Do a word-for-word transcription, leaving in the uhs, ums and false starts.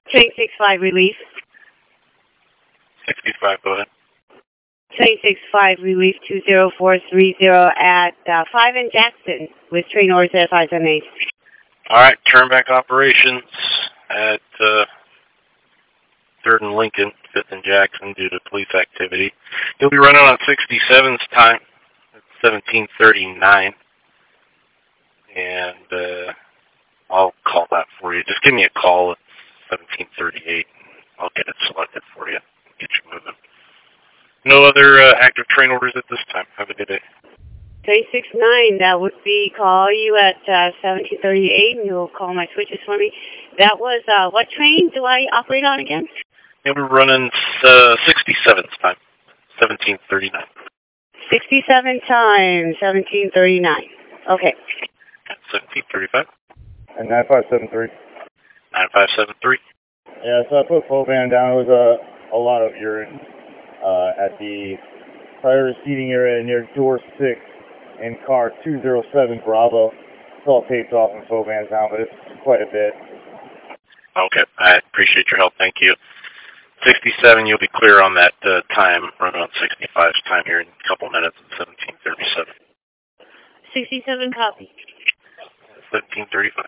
Train six five relief. sixty-five, go ahead. Train six five relief two zero four three zero at uh, five in Jackson with train orders at five seven eight. All right, turn back operations at uh, third and Lincoln, fifth and Jackson due to police activity. You'll be running on sixty-seven's time at seventeen thirty-nine. And uh, I'll call that for you. Just give me a call at seventeen thirty-eight. I'll get it selected for you. Get you moving. No other uh, active train orders at this time. Have a good day. Train six nine, that would be call you at uh, seventeen thirty-eight, and you'll call my switches for me. That was, uh, what train do I operate on again? Yeah, we're running uh, sixty-seven's time, seventeen thirty-nine. sixty-seven time, seventeen thirty-nine. Okay. seventeen thirty-five. And nine five seven three. nine five seven three. Yeah, so I put Foban down. It was a, a lot of urine uh, at the prior seating area near door six in car two zero seven Bravo. It's all taped off and Foban's down, but it's quite a bit. Okay, I appreciate your help. Thank you. sixty-seven, you'll be clear on that uh, time. Running on sixty-five's time here in a couple minutes at seventeen thirty-seven. sixty-seven copy. seventeen thirty-five.